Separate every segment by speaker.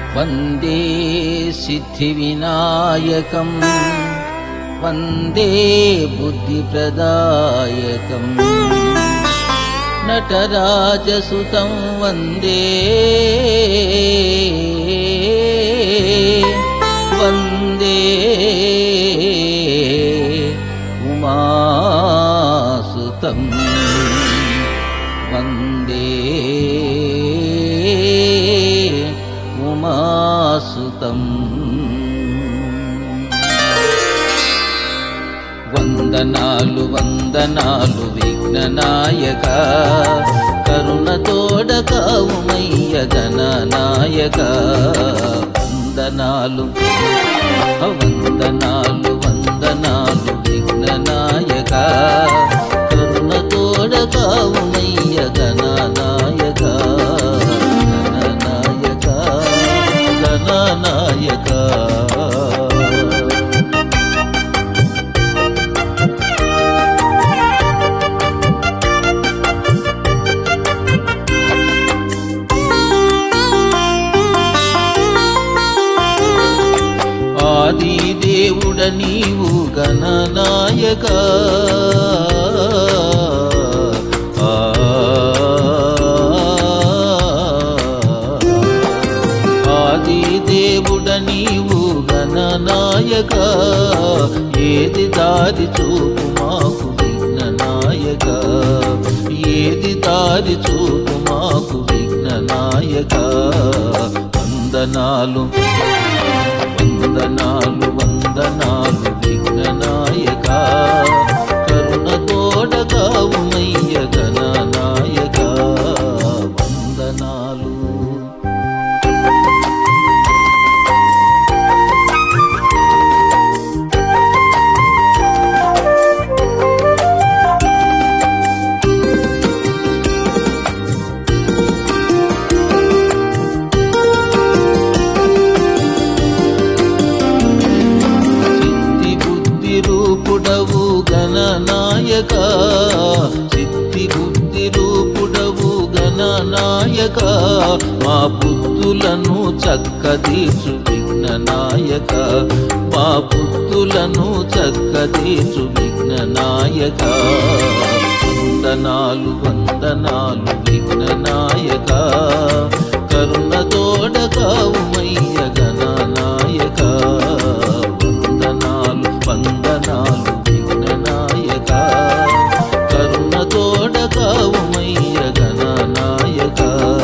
Speaker 1: వందే సిద్ధివినాయకం వందే బుద్ధిప్రదాయకం నటరాజసుతం వందే వందే ఉమాసుతం వందే ఉమాసుతం వందనాలు వందనాలు విఘ్ననాయక కరుణతోడ కావుమయ్య గణనాయక వందనాలు వందనాలు వందనాలు విఘ్ననాయక కరుణతోడ కావుమయ్య గణనాయక గణనాయక గణనాయక ఆది దేవుడ నీవు గణనాయక ఆది దేవుడ నీవు గణనాయక ఏది దారి చూపు మాకు విఘ్ననాయక ఏది దారి చూపు మాకు విఘ్ననాయక వందనాలు వందనాలు వందనాలు విఘ్ననాయక కరుణతోడ కావుమయ్య గణనాయక వందనాలు రూపుడవు గణనాయక సిద్ధి బుద్ధి రూపుడవు గణనాయక మా బుద్ధులను చక్కదీర్చు విఘ్ననాయక మా బుద్ధులను చక్కదీర్చు విఘ్ననాయక వందనాలు వందనాలు విఘ్ననాయక కరుణతోడ కావుమయ్య గణనాయక వందనాలు వందనాలు విఘ్ననాయక కరుణతోడ కావుమయ్య గణనాయక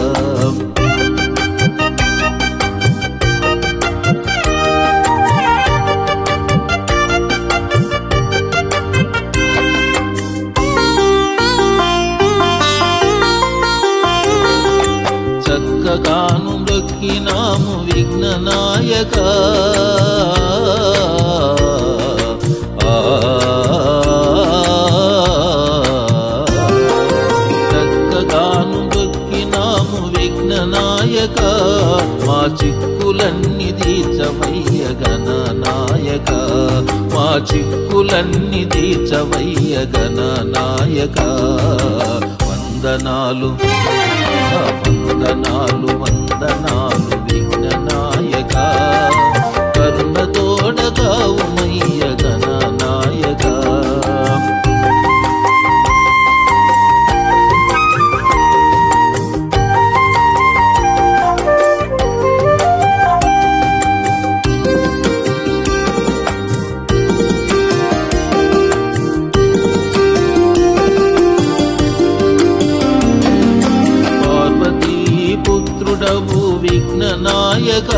Speaker 1: చక్కగాను మొక్కినాము విఘ్ననాయక చక్కగాను మొక్కినాము విఘ్ననాయక మా చిక్కులన్నీ తీర్చవయ్య గణనాయక మా చిక్కులన్నీ తీర్చవయ్య గణనాయక వందనాలు వందనాలు వందనాలు విఘ్ననాయక కరుణతోడ కావుమయ్య గణనాయక పుత్రుడవు విఘ్ననాయక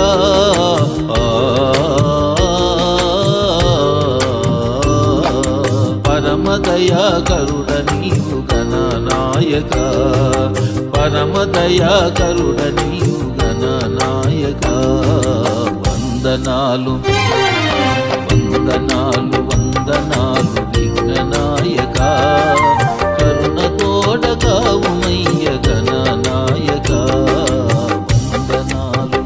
Speaker 1: పరమదయాకరుడ నీవు గణనాయక పరమదయాకరుడ నీవు గణనాయక వందనాలు వందనాలు వందనాలు విఘ్ననాయక కరుణతోడ కావుమయ్య గణనాయక వందనాలు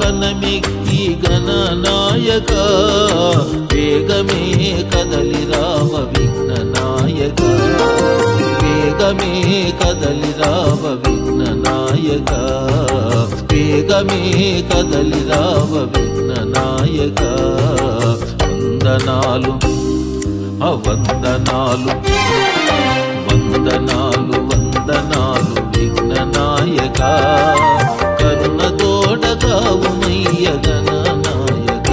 Speaker 1: వాహనమెక్కి గణనాయక వేగమే కదలి రావ విఘ్ననాయక వేగమే కదలి రావ విఘ్ననాయక వేగమే కదలి రావ విఘ్ననాయక వందనాలు వందనాలు వందనాలు వందనాలు విఘ్ననాయక కరుణ తోడగావుమయ్య గణనాయక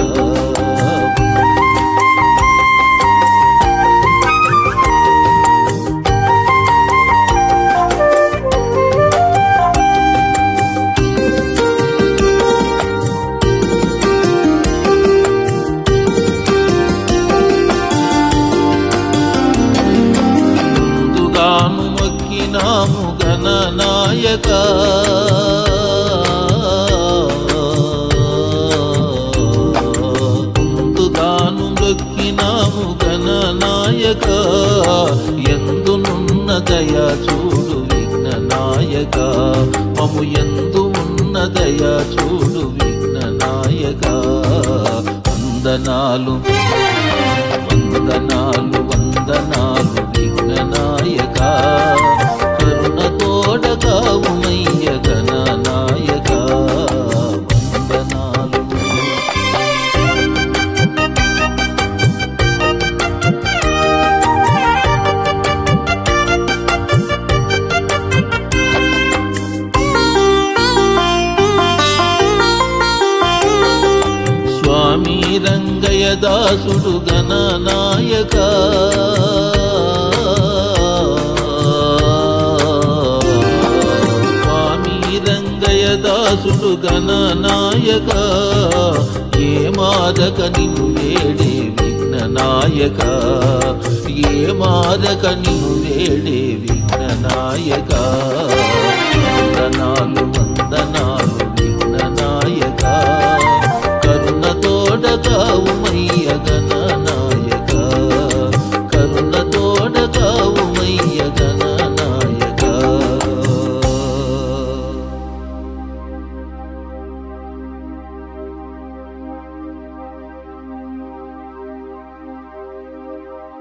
Speaker 1: ముందుగాను మొక్కినాము గణనాయక ముందుగాను మొక్కినాము గణనాయక ఎందునున్న దయా చూడు విఘ్ననాయక మము ఎందు ఉన్న దయా చూడు విఘ్ననాయక వందనాలు వందనాలు వందనాలు విఘ్ననాయక కరుణ తోడగావుమయ్య గణనాయక వందనాలు స్వామి రంగయ్య దాసుడు గణనాయక స్వామి రంగయ్య దాసుడు గణనాయక ఏ మాదక నిన్ను వేడే విఘ్ననాయక ఏ మాదక నిన్ను వేడే విఘ్ననాయక వందనాలు